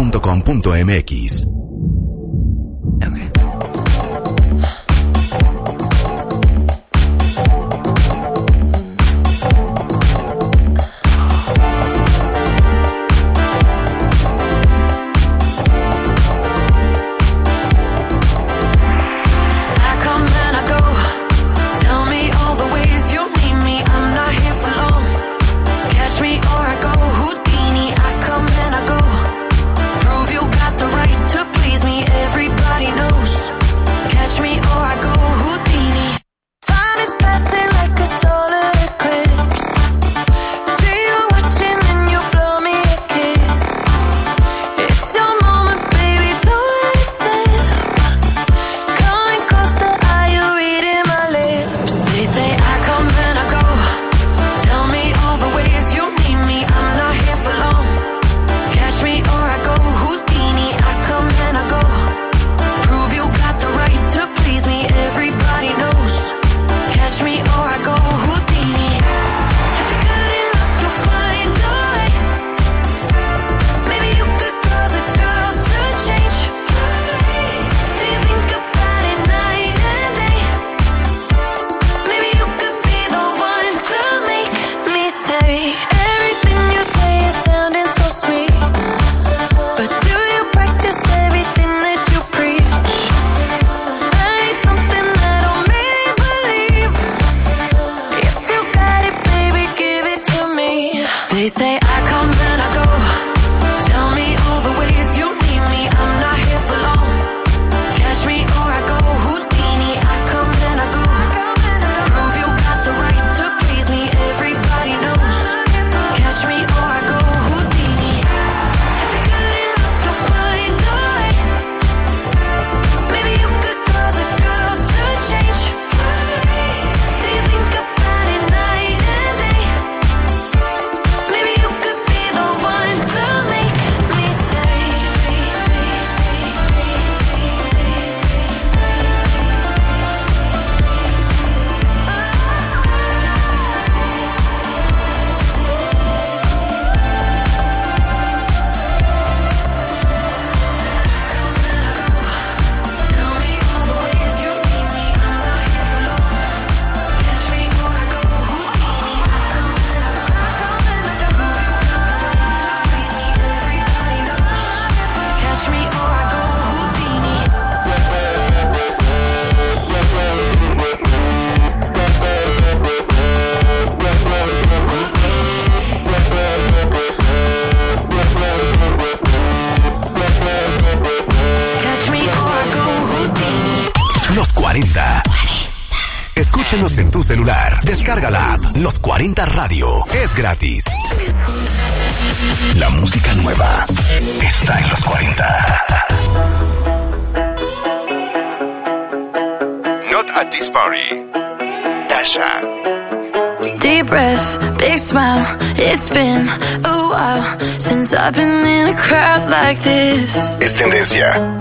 www.radioisil.com.mx. Escúchanos en tu celular. Descarga la app Los 40 Radio. Es gratis. La música nueva está en Los 40. Not at this party. Tasha. Deep breath, big smile. It's been a while since I've been in a crowd like this. Es tendencia.